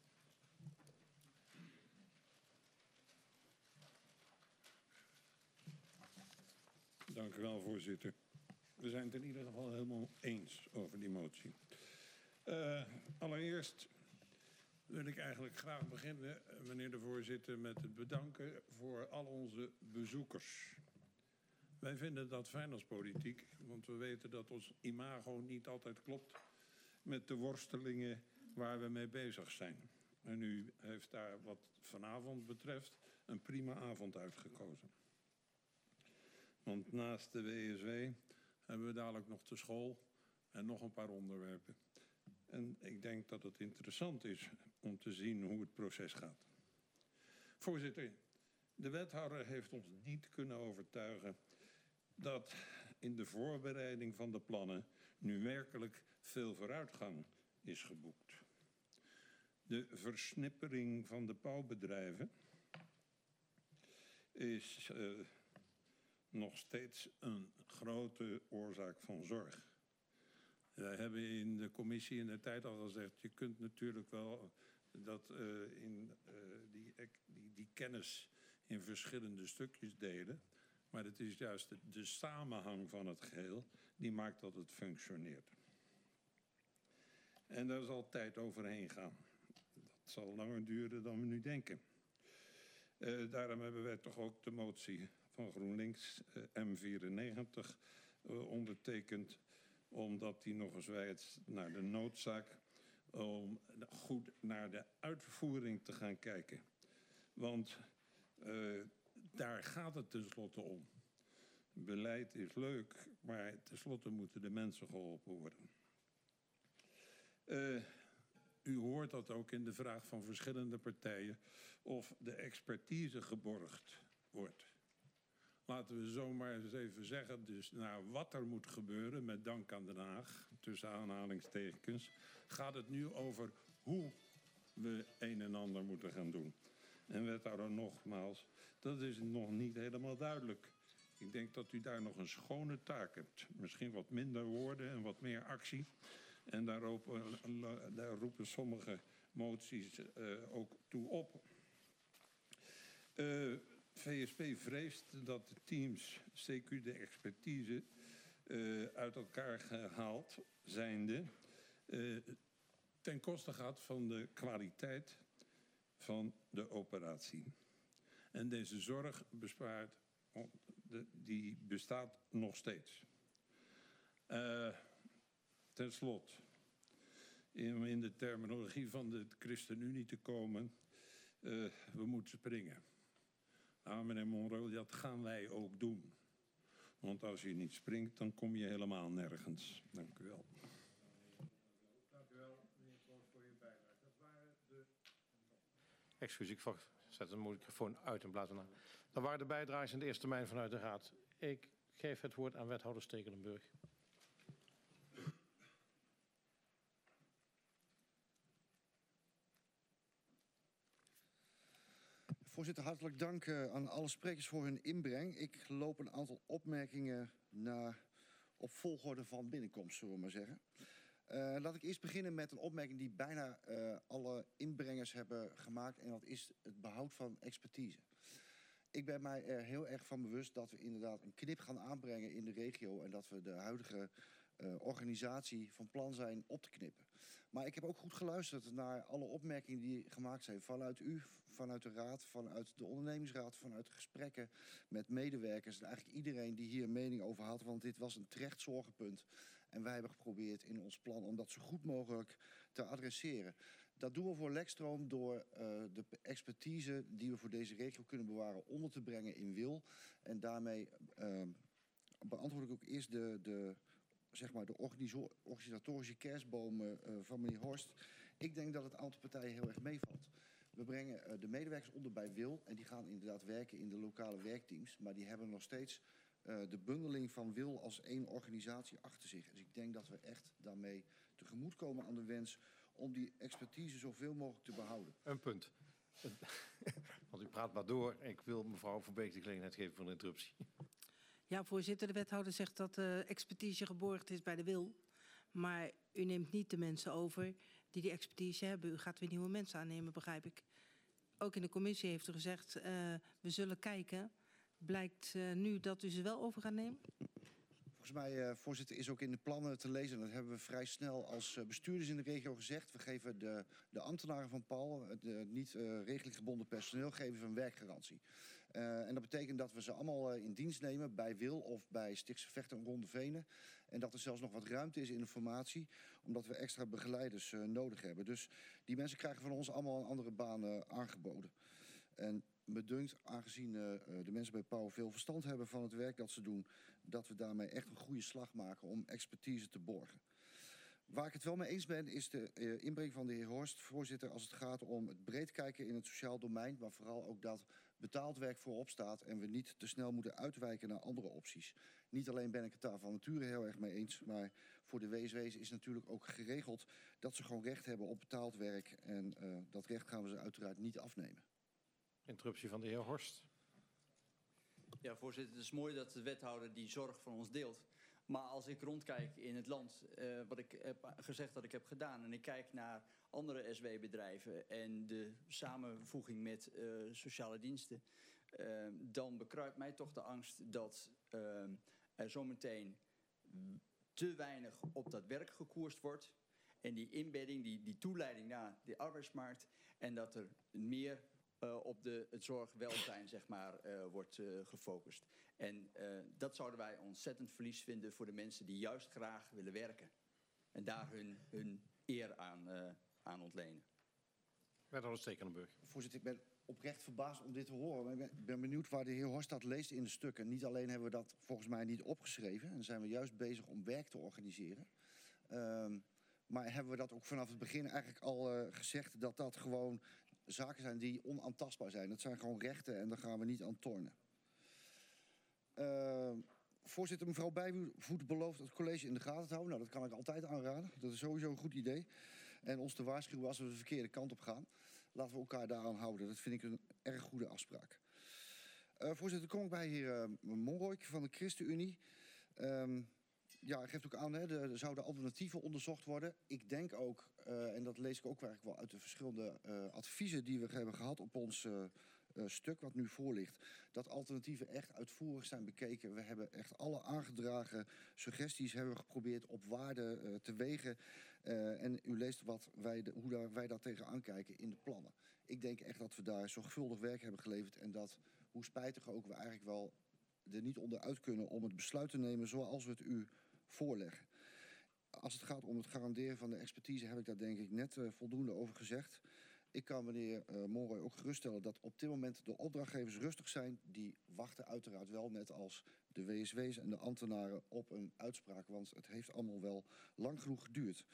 Dank u wel, voorzitter. We zijn het in ieder geval helemaal eens over die motie. Allereerst wil ik eigenlijk graag beginnen, meneer de voorzitter, met het bedanken voor al onze bezoekers. Wij vinden dat fijn als politiek, want we weten dat ons imago niet altijd klopt met de worstelingen waar we mee bezig zijn. En u heeft daar wat vanavond betreft een prima avond uitgekozen. Want naast de WSW hebben we dadelijk nog de school en nog een paar onderwerpen. En ik denk dat het interessant is om te zien hoe het proces gaat. Voorzitter, de wethouder heeft ons niet kunnen overtuigen dat in de voorbereiding van de plannen nu werkelijk veel vooruitgang is geboekt. De versnippering van de bouwbedrijven is nog steeds een grote oorzaak van zorg. Wij hebben in de commissie in de tijd al gezegd, je kunt natuurlijk wel die kennis in verschillende stukjes delen. Maar het is juist de samenhang van het geheel die maakt dat het functioneert. En daar zal tijd overheen gaan. Dat zal langer duren dan we nu denken. Daarom hebben wij toch ook de motie van GroenLinks M94 ondertekend, omdat die nog eens wijst naar de noodzaak om goed naar de uitvoering te gaan kijken. Want daar gaat het tenslotte om. Beleid is leuk, maar tenslotte moeten de mensen geholpen worden. U hoort dat ook in de vraag van verschillende partijen of de expertise geborgd wordt. Laten we zomaar eens even zeggen, dus naar wat er moet gebeuren, met dank aan Den Haag, tussen aanhalingstekens, gaat het nu over hoe we een en ander moeten gaan doen. En wethouder, nogmaals, dat is nog niet helemaal duidelijk. Ik denk dat u daar nog een schone taak hebt. Misschien wat minder woorden en wat meer actie. En daar roepen sommige moties ook toe op. VSP vreest dat de teams, CQ de expertise, uit elkaar gehaald zijnde, ten koste gaat van de kwaliteit van de operatie. En deze zorg die bestaat nog steeds. Ten slotte, om in de terminologie van de ChristenUnie te komen, we moeten springen. Nou, meneer Monroe, dat gaan wij ook doen. Want als je niet springt, dan kom je helemaal nergens. Dank u wel. Dank u wel, meneer Koos, voor uw bijdrage. Dat waren de... Excuus, ik zet de microfoon uit en blaas erna. Dat waren de bijdrages in de eerste termijn vanuit de Raad. Ik geef het woord aan wethouder Stekelenburg. Voorzitter, hartelijk dank aan alle sprekers voor hun inbreng. Ik loop een aantal opmerkingen na op volgorde van binnenkomst, zullen we maar zeggen. Laat ik eerst beginnen met een opmerking die bijna alle inbrengers hebben gemaakt. En dat is het behoud van expertise. Ik ben mij er heel erg van bewust dat we inderdaad een knip gaan aanbrengen in de regio. En dat we de huidige organisatie van plan zijn op te knippen. Maar ik heb ook goed geluisterd naar alle opmerkingen die gemaakt zijn. Vanuit u, vanuit de Raad, vanuit de ondernemingsraad, vanuit gesprekken met medewerkers. En eigenlijk iedereen die hier een mening over had. Want dit was een terecht zorgenpunt. En wij hebben geprobeerd in ons plan om dat zo goed mogelijk te adresseren. Dat doen we voor Lekstroom door de expertise die we voor deze regio kunnen bewaren onder te brengen in Wil. En daarmee beantwoord ik ook eerst de organisatorische kerstboom van meneer Horst. Ik denk dat het aantal partijen heel erg meevalt. We brengen de medewerkers onder bij Wil en die gaan inderdaad werken in de lokale werkteams. Maar die hebben nog steeds de bundeling van Wil als één organisatie achter zich. Dus ik denk dat we echt daarmee tegemoetkomen aan de wens om die expertise zoveel mogelijk te behouden. Een punt. Want u praat maar door. Ik wil mevrouw Verbeek de gelegenheid geven voor een interruptie. Ja, voorzitter, de wethouder zegt dat de expertise geborgd is bij de Wil. Maar u neemt niet de mensen over die expertise hebben. U gaat weer nieuwe mensen aannemen, begrijp ik. Ook in de commissie heeft u gezegd, we zullen kijken. Blijkt nu dat u ze wel over gaat nemen? Volgens mij, voorzitter, is ook in de plannen te lezen. Dat hebben we vrij snel als bestuurders in de regio gezegd. We geven de ambtenaren van Paul, het niet redelijk gebonden personeel, geven we een werkgarantie. En dat betekent dat we ze allemaal in dienst nemen bij Wil of bij Stichtse Vechten en Ronde Venen. En dat er zelfs nog wat ruimte is in de formatie, omdat we extra begeleiders nodig hebben. Dus die mensen krijgen van ons allemaal een andere baan aangeboden. En me dunkt, aangezien de mensen bij Pauw veel verstand hebben van het werk dat ze doen, dat we daarmee echt een goede slag maken om expertise te borgen. Waar ik het wel mee eens ben, is de inbreng van de heer Horst, voorzitter, als het gaat om het breed kijken in het sociaal domein, maar vooral ook dat betaald werk voorop staat en we niet te snel moeten uitwijken naar andere opties. Niet alleen ben ik het daar van nature heel erg mee eens, maar voor de WSW's is natuurlijk ook geregeld dat ze gewoon recht hebben op betaald werk en dat recht gaan we ze uiteraard niet afnemen. Interruptie van de heer Horst. Ja, voorzitter, het is mooi dat de wethouder die zorg van ons deelt. Maar als ik rondkijk in het land, wat ik heb gezegd dat ik heb gedaan... en ik kijk naar andere SW-bedrijven en de samenvoeging met sociale diensten... dan bekruipt mij toch de angst dat er zometeen te weinig op dat werk gekoerst wordt... en die inbedding, die toeleiding naar de arbeidsmarkt... en dat er meer op het zorgwelzijn zeg maar, wordt gefocust. En dat zouden wij ontzettend verlies vinden voor de mensen die juist graag willen werken. En daar hun eer aan ontlenen. Wethouder Stekelenburg. Voorzitter, ik ben oprecht verbaasd om dit te horen. Maar ik ben benieuwd waar de heer Horst dat leest in de stukken. Niet alleen hebben we dat volgens mij niet opgeschreven... en zijn we juist bezig om werk te organiseren... maar hebben we dat ook vanaf het begin eigenlijk al gezegd... dat dat gewoon zaken zijn die onaantastbaar zijn. Dat zijn gewoon rechten en daar gaan we niet aan tornen. Voorzitter, mevrouw Bijvoet belooft het college in de gaten te houden. Nou, dat kan ik altijd aanraden. Dat is sowieso een goed idee. En ons te waarschuwen als we de verkeerde kant op gaan. Laten we elkaar daaraan houden. Dat vind ik een erg goede afspraak. Voorzitter, kom ik bij heer Monrooy van de ChristenUnie. Ja, hij geeft ook aan, hè, er zouden alternatieven onderzocht worden. Ik denk ook, en dat lees ik ook eigenlijk wel uit de verschillende adviezen die we hebben gehad op ons stuk wat nu voor ligt, dat alternatieven echt uitvoerig zijn bekeken. We hebben echt alle aangedragen suggesties hebben we geprobeerd op waarde te wegen. En u leest hoe wij daar tegenaan kijken in de plannen. Ik denk echt dat we daar zorgvuldig werk hebben geleverd en dat, hoe spijtig ook, we eigenlijk wel er niet onderuit kunnen om het besluit te nemen zoals we het u voorleggen. Als het gaat om het garanderen van de expertise heb ik daar denk ik net voldoende over gezegd. Ik kan meneer Monrooy ook geruststellen dat op dit moment de opdrachtgevers rustig zijn. Die wachten uiteraard wel net als de WSW's en de ambtenaren op een uitspraak. Want het heeft allemaal wel lang genoeg geduurd.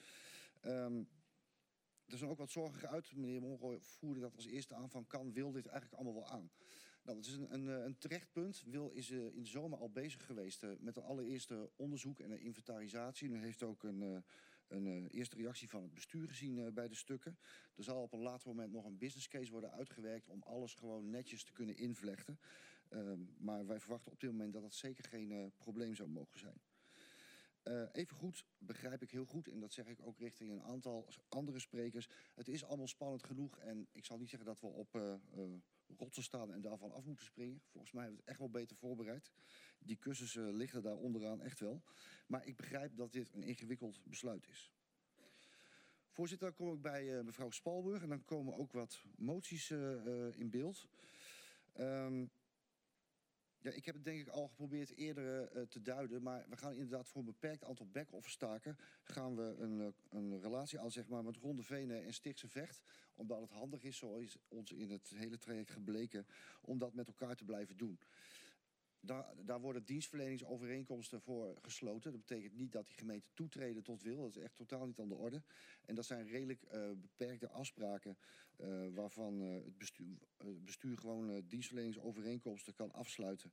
Er zijn ook wat zorgen geuit. Meneer Monrooy voerde dat als eerste aan van wil dit eigenlijk allemaal wel aan. Nou, dat is een terecht punt. Wil is in de zomer al bezig geweest met een allereerste onderzoek en een inventarisatie. U heeft ook een eerste reactie van het bestuur gezien bij de stukken. Er zal op een later moment nog een business case worden uitgewerkt om alles gewoon netjes te kunnen invlechten. Maar wij verwachten op dit moment dat dat zeker geen probleem zou mogen zijn. Evengoed begrijp ik heel goed, en dat zeg ik ook richting een aantal andere sprekers. Het is allemaal spannend genoeg en ik zal niet zeggen dat we op rotsen staan en daarvan af moeten springen. Volgens mij hebben we het echt wel beter voorbereid. Die kussens liggen daar onderaan echt wel. Maar ik begrijp dat dit een ingewikkeld besluit is. Voorzitter, dan kom ik bij mevrouw Spalburg en dan komen ook wat moties in beeld. Ja, ik heb het denk ik al geprobeerd eerder te duiden, maar we gaan inderdaad voor een beperkt aantal back-office taken gaan we een relatie aan zeg maar, met Ronde Venen en Stichtse Vecht, omdat het handig is, zo is ons in het hele traject gebleken, om dat met elkaar te blijven doen. Daar worden dienstverleningsovereenkomsten voor gesloten. Dat betekent niet dat die gemeenten toetreden tot wil. Dat is echt totaal niet aan de orde. En dat zijn redelijk beperkte afspraken waarvan het bestuur gewoon dienstverleningsovereenkomsten kan afsluiten.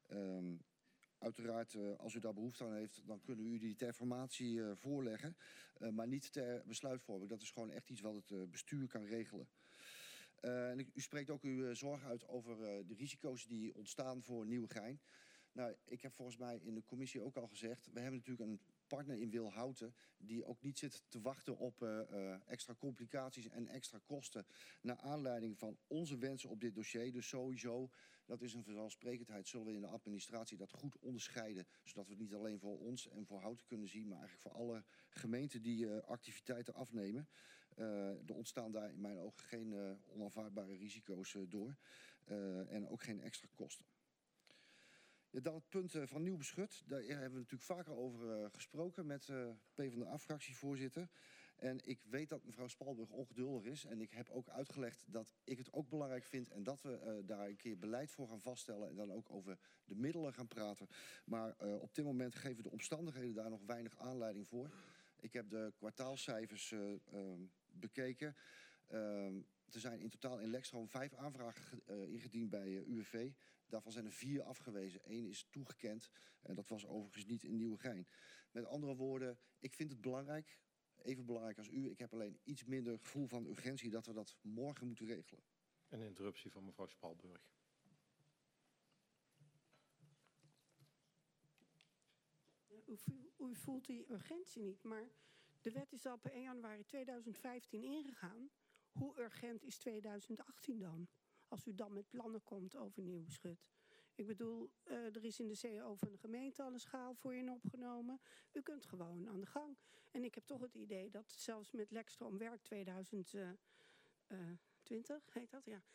Uiteraard, als u daar behoefte aan heeft, dan kunnen we u die ter informatie voorleggen. Maar niet ter besluitvorming. Dat is gewoon echt iets wat het bestuur kan regelen. En u spreekt ook uw zorgen uit over de risico's die ontstaan voor Nieuwegein. Nou, ik heb volgens mij in de commissie ook al gezegd, we hebben natuurlijk een partner in Wilhouten die ook niet zit te wachten op extra complicaties en extra kosten naar aanleiding van onze wensen op dit dossier. Dus sowieso, dat is een vanzelfsprekendheid, zullen we in de administratie dat goed onderscheiden, zodat we het niet alleen voor ons en voor Houten kunnen zien, maar eigenlijk voor alle gemeenten die activiteiten afnemen. Er ontstaan daar in mijn ogen geen onaanvaardbare risico's door en ook geen extra kosten. Ja, dan het punt van Nieuw Beschut. Daar hebben we natuurlijk vaker over gesproken met PvdA-fractievoorzitter. En ik weet dat mevrouw Spalburg ongeduldig is. En ik heb ook uitgelegd dat ik het ook belangrijk vind en dat we daar een keer beleid voor gaan vaststellen en dan ook over de middelen gaan praten. Maar op dit moment geven de omstandigheden daar nog weinig aanleiding voor. Ik heb de kwartaalcijfers bekeken. Er zijn in totaal in Lekstroom 5 aanvragen ingediend bij UWV. Daarvan zijn er 4 afgewezen. 1 is toegekend. En dat was overigens niet in Nieuwegein. Met andere woorden, ik vind het belangrijk. Even belangrijk als u. Ik heb alleen iets minder gevoel van urgentie dat we dat morgen moeten regelen. Een interruptie van mevrouw Spalburg. u voelt die urgentie niet, maar de wet is al per 1 januari 2015 ingegaan. Hoe urgent is 2018 dan? Als u dan met plannen komt over nieuw beschut. Ik bedoel, er is in de CEO van de gemeente al een schaal voor je opgenomen. U kunt gewoon aan de gang. En ik heb toch het idee dat zelfs met Lekstroomwerk 2020, heet dat? Ja.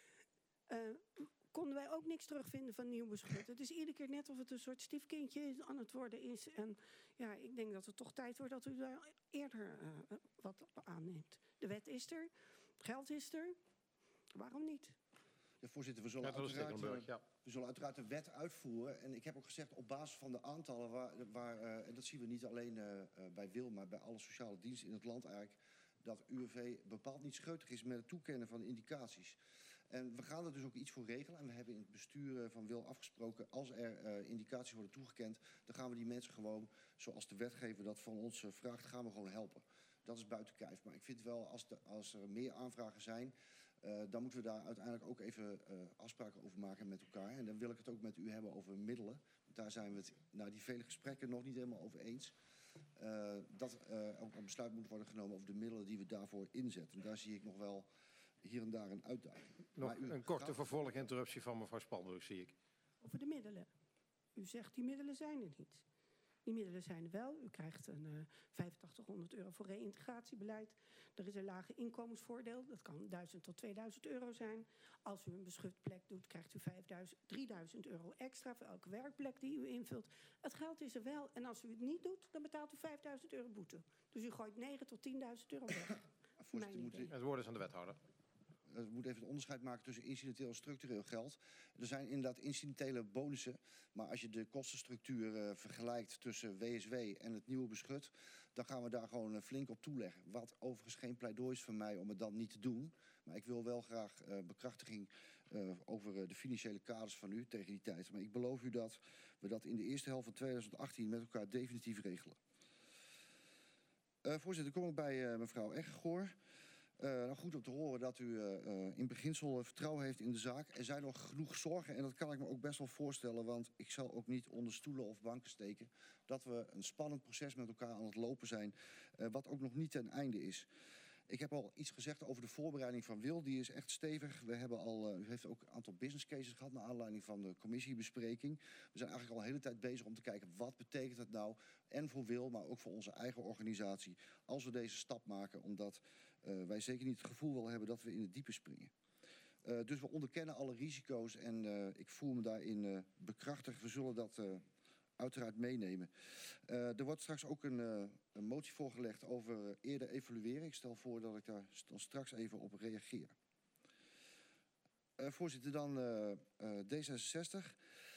Konden wij ook niks terugvinden van nieuw beschut. Het is iedere keer net of het een soort stiefkindje aan het worden is. En ja, ik denk dat het toch tijd wordt dat u daar eerder wat op aanneemt. De wet is er, geld is er. Waarom niet? Ja, voorzitter, we zullen uiteraard de wet uitvoeren. En ik heb ook gezegd, op basis van de aantallen, en dat zien we niet alleen bij WIL, maar bij alle sociale diensten in het land eigenlijk, dat UWV bepaald niet scheutig is met het toekennen van indicaties. En we gaan er dus ook iets voor regelen. En we hebben in het bestuur van WIL afgesproken, als er indicaties worden toegekend, dan gaan we die mensen gewoon, zoals de wetgever dat van ons vraagt, gaan we gewoon helpen. Dat is buiten kijf. Maar ik vind wel, als er meer aanvragen zijn, dan moeten we daar uiteindelijk ook even afspraken over maken met elkaar. En dan wil ik het ook met u hebben over middelen. Want daar zijn we het na die vele gesprekken nog niet helemaal over eens. Dat ook een besluit moet worden genomen over de middelen die we daarvoor inzetten. En daar zie ik nog wel hier en daar een uitdaging. Nog een korte vervolginterruptie van mevrouw Spalburg, zie ik. Over de middelen. U zegt die middelen zijn er niet. Die middelen zijn er wel. U krijgt een 8500 euro voor reïntegratiebeleid. Er is een lage inkomensvoordeel. Dat kan 1000 tot 2000 euro zijn. Als u een beschutplek doet, krijgt u 3000 euro extra voor elke werkplek die u invult. Het geld is er wel. En als u het niet doet, dan betaalt u 5000 euro boete. Dus u gooit 9 tot 10.000 euro weg. Het woord is aan de wethouder. We moeten even een onderscheid maken tussen incidenteel en structureel geld. Er zijn inderdaad incidentele bonussen. Maar als je de kostenstructuur vergelijkt tussen WSW en het nieuwe beschut, dan gaan we daar gewoon flink op toeleggen. Wat overigens geen pleidooi is van mij om het dan niet te doen. Maar ik wil wel graag bekrachtiging over de financiële kaders van u tegen die tijd. Maar ik beloof u dat we dat in de eerste helft van 2018 met elkaar definitief regelen. Voorzitter, kom ik bij mevrouw Eggegoor. Nou, goed om te horen dat u in beginsel vertrouwen heeft in de zaak. Er zijn nog genoeg zorgen en dat kan ik me ook best wel voorstellen, want ik zal ook niet onder stoelen of banken steken dat we een spannend proces met elkaar aan het lopen zijn, wat ook nog niet ten einde is. Ik heb al iets gezegd over de voorbereiding van WIL. Die is echt stevig. We hebben u heeft ook een aantal business cases gehad naar aanleiding van de commissiebespreking. We zijn eigenlijk al een hele tijd bezig om te kijken wat betekent het nou en voor WIL, maar ook voor onze eigen organisatie als we deze stap maken, omdat wij zeker niet het gevoel willen hebben dat we in het diepe springen. Dus we onderkennen alle risico's en ik voel me daarin bekrachtigd. We zullen dat uiteraard meenemen. Er wordt straks ook een motie voorgelegd over eerder evalueren. Ik stel voor dat ik daar dan straks even op reageer. Voorzitter, dan D66.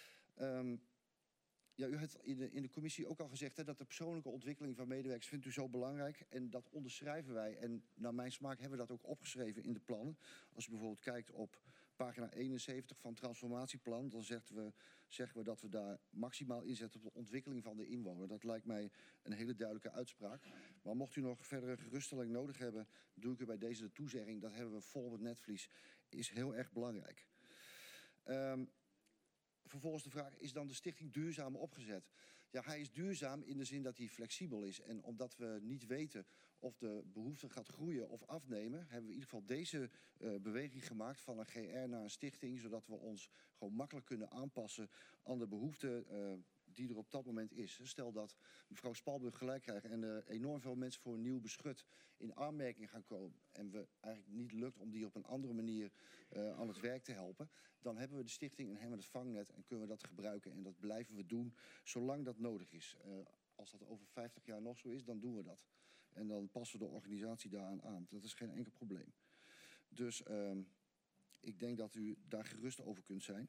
Ja, u heeft in de commissie ook al gezegd hè, dat de persoonlijke ontwikkeling van medewerkers vindt u zo belangrijk. En dat onderschrijven wij. En naar mijn smaak hebben we dat ook opgeschreven in de plannen. Als u bijvoorbeeld kijkt op pagina 71 van het transformatieplan, dan zeggen we dat we daar maximaal inzetten op de ontwikkeling van de inwoner. Dat lijkt mij een hele duidelijke uitspraak. Maar mocht u nog verdere geruststelling nodig hebben, doe ik u bij deze de toezegging. Dat hebben we vol op het netvlies. Is heel erg belangrijk. Vervolgens de vraag, is dan de stichting duurzaam opgezet? Ja, hij is duurzaam in de zin dat hij flexibel is. En omdat we niet weten of de behoefte gaat groeien of afnemen, hebben we in ieder geval deze beweging gemaakt van een GR naar een stichting, zodat we ons gewoon makkelijk kunnen aanpassen aan de behoefte die er op dat moment is. Stel dat mevrouw Spalburg gelijk krijgt en er enorm veel mensen voor een nieuw beschut in aanmerking gaan komen en we eigenlijk niet lukt om die op een andere manier aan het werk te helpen, dan hebben we de stichting en hebben we het vangnet en kunnen we dat gebruiken. En dat blijven we doen zolang dat nodig is. Als dat over 50 jaar nog zo is, dan doen we dat. En dan passen we de organisatie daaraan aan. Dat is geen enkel probleem. Dus ik denk dat u daar gerust over kunt zijn.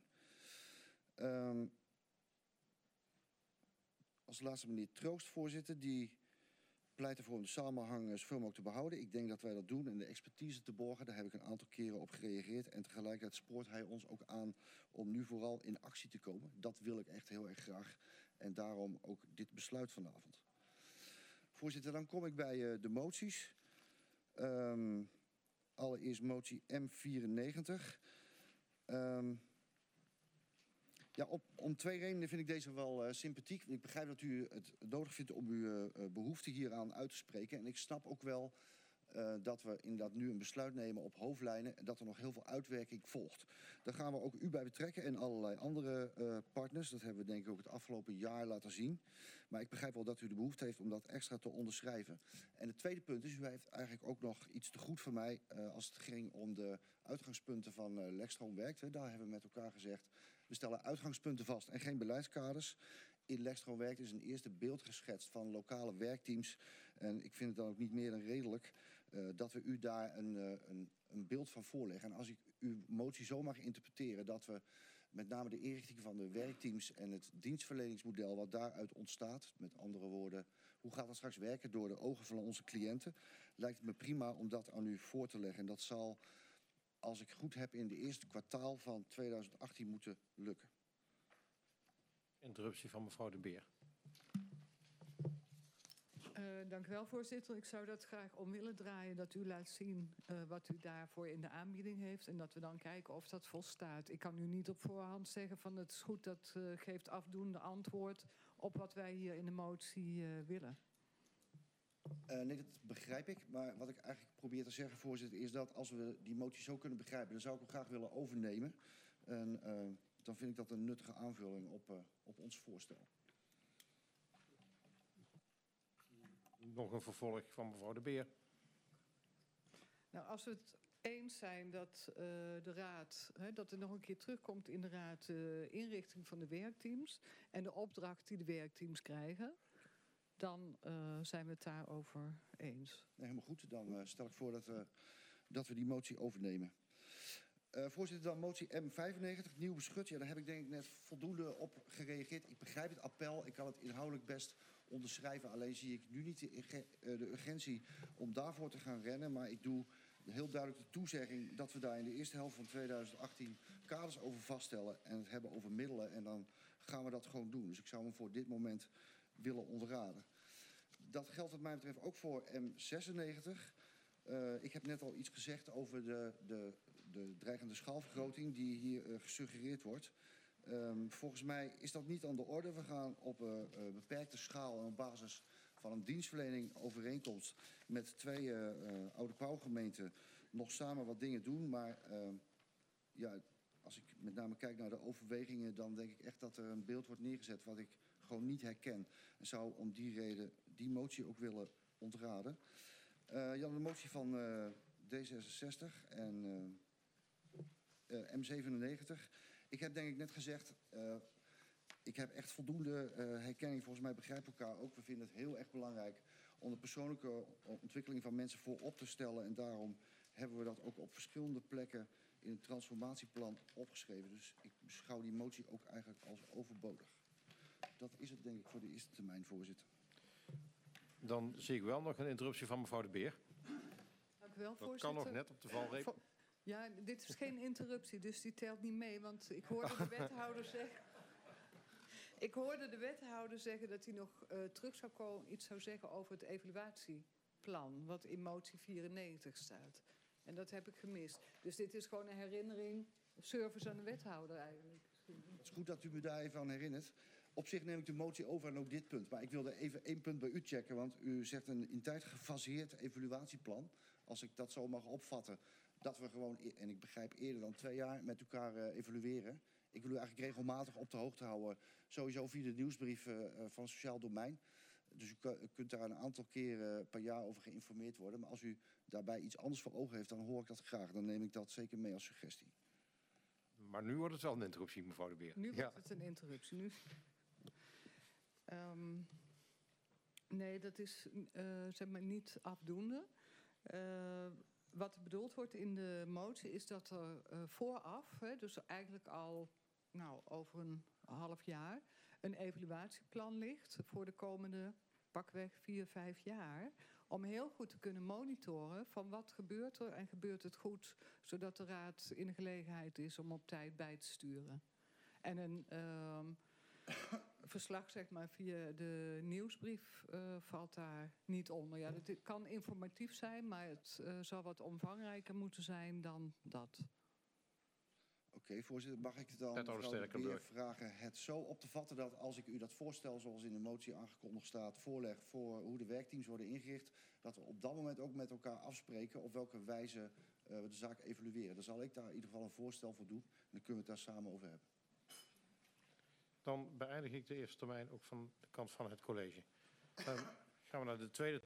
Als laatste meneer Troost, voorzitter, die pleit ervoor om de samenhang zoveel mogelijk te behouden. Ik denk dat wij dat doen en de expertise te borgen. Daar heb ik een aantal keren op gereageerd. En tegelijkertijd spoort hij ons ook aan om nu vooral in actie te komen. Dat wil ik echt heel erg graag. En daarom ook dit besluit vanavond. Voorzitter, dan kom ik bij de moties. Allereerst motie M94. Ja, om twee redenen vind ik deze wel sympathiek. Ik begrijp dat u het nodig vindt om uw behoefte hieraan uit te spreken. En ik snap ook wel dat we inderdaad nu een besluit nemen op hoofdlijnen en dat er nog heel veel uitwerking volgt. Daar gaan we ook u bij betrekken en allerlei andere partners. Dat hebben we denk ik ook het afgelopen jaar laten zien. Maar ik begrijp wel dat u de behoefte heeft om dat extra te onderschrijven. En het tweede punt is, u heeft eigenlijk ook nog iets te goed van mij als het ging om de uitgangspunten van Lekstroom Werkt. Daar hebben we met elkaar gezegd, we stellen uitgangspunten vast en geen beleidskaders. In Lekstroom Werkt is een eerste beeld geschetst van lokale werkteams. En ik vind het dan ook niet meer dan redelijk dat we u daar een beeld van voorleggen. En als ik uw motie zo mag interpreteren dat we met name de inrichting van de werkteams en het dienstverleningsmodel wat daaruit ontstaat, met andere woorden, hoe gaat dat straks werken door de ogen van onze cliënten, lijkt het me prima om dat aan u voor te leggen. En dat zal, als ik goed heb, in de eerste kwartaal van 2018 moeten lukken. Interruptie van mevrouw De Beer. Dank u wel, voorzitter. Ik zou dat graag om willen draaien, dat u laat zien wat u daarvoor in de aanbieding heeft en dat we dan kijken of dat volstaat. Ik kan u niet op voorhand zeggen van het is goed, dat geeft afdoende antwoord op wat wij hier in de motie willen. Nee, dat begrijp ik. Maar wat ik eigenlijk probeer te zeggen, voorzitter, is dat als we die motie zo kunnen begrijpen, dan zou ik hem graag willen overnemen. En dan vind ik dat een nuttige aanvulling op ons voorstel. Nog een vervolg van mevrouw De Beer. Nou, als we het eens zijn dat de raad, dat er nog een keer terugkomt in de raad inrichting van de werkteams en de opdracht die de werkteams krijgen, dan zijn we het daarover eens. Nee, helemaal goed. Dan stel ik voor dat we die motie overnemen. Voorzitter, dan motie M95, nieuw beschut. Ja, daar heb ik denk ik net voldoende op gereageerd. Ik begrijp het appel. Ik kan het inhoudelijk best onderschrijven. Alleen zie ik nu niet de urgentie om daarvoor te gaan rennen. Maar ik doe heel duidelijk de toezegging dat we daar in de eerste helft van 2018 kaders over vaststellen en het hebben over middelen. En dan gaan we dat gewoon doen. Dus ik zou hem voor dit moment willen ontraden. Dat geldt wat mij betreft ook voor M96. Ik heb net al iets gezegd over de dreigende schaalvergroting die hier gesuggereerd wordt. Volgens mij is dat niet aan de orde. We gaan op beperkte schaal en op basis van een dienstverlening overeenkomst met twee oude pauwgemeenten nog samen wat dingen doen. Maar ja, als ik met name kijk naar de overwegingen, dan denk ik echt dat er een beeld wordt neergezet wat ik gewoon niet herken. En zou om die reden die motie ook willen ontraden. Ja, de motie van D66 en M97. Ik heb denk ik net gezegd, ik heb echt voldoende herkenning. Volgens mij begrijpen we elkaar ook. We vinden het heel erg belangrijk om de persoonlijke ontwikkeling van mensen voorop te stellen. En daarom hebben we dat ook op verschillende plekken in het transformatieplan opgeschreven. Dus ik beschouw die motie ook eigenlijk als overbodig. Dat is het denk ik voor de eerste termijn, voorzitter. Dan zie ik wel nog een interruptie van mevrouw De Beer. Dank u wel, voorzitter. Dat kan nog net op de valreep. Ja, dit is geen interruptie, dus die telt niet mee. Want ik hoorde de wethouder zeggen. Ik hoorde de wethouder zeggen dat hij nog terug zou komen, iets zou zeggen over het evaluatieplan, wat in motie 94 staat. En dat heb ik gemist. Dus dit is gewoon een herinnering, service aan de wethouder eigenlijk. Het is goed dat u me daar even aan herinnert. Op zich neem ik de motie over en ook dit punt. Maar ik wilde even één punt bij u checken. Want u zegt een in tijd gefaseerd evaluatieplan. Als ik dat zo mag opvatten. Dat we gewoon, en ik begrijp eerder dan 2 jaar, met elkaar evalueren. Ik wil u eigenlijk regelmatig op de hoogte houden. Sowieso via de nieuwsbrief van het Sociaal Domein. Dus u kunt daar een aantal keren per jaar over geïnformeerd worden. Maar als u daarbij iets anders voor ogen heeft, dan hoor ik dat graag. Dan neem ik dat zeker mee als suggestie. Maar nu wordt het wel een interruptie, mevrouw De Beer. Nu wordt het een interruptie. Nu. Nee, dat is zeg maar niet afdoende. Wat bedoeld wordt in de motie is dat er vooraf, dus eigenlijk al over een half jaar, een evaluatieplan ligt voor de komende pakweg 4-5 jaar. Om heel goed te kunnen monitoren van wat gebeurt er en gebeurt het goed, zodat de raad in de gelegenheid is om op tijd bij te sturen. En een verslag zeg maar via de nieuwsbrief valt daar niet onder. Ja, het kan informatief zijn, maar het zal wat omvangrijker moeten zijn dan dat. Oké, voorzitter, mag ik dan Wethouder mevrouw de Beer Sterkenburg. vragen het zo op te vatten dat als ik u dat voorstel zoals in de motie aangekondigd staat voorleg voor hoe de werkteams worden ingericht, dat we op dat moment ook met elkaar afspreken op welke wijze we de zaak evalueren. Dan zal ik daar in ieder geval een voorstel voor doen en dan kunnen we het daar samen over hebben. Dan beëindig ik de eerste termijn ook van de kant van het college. Dan gaan we naar de tweede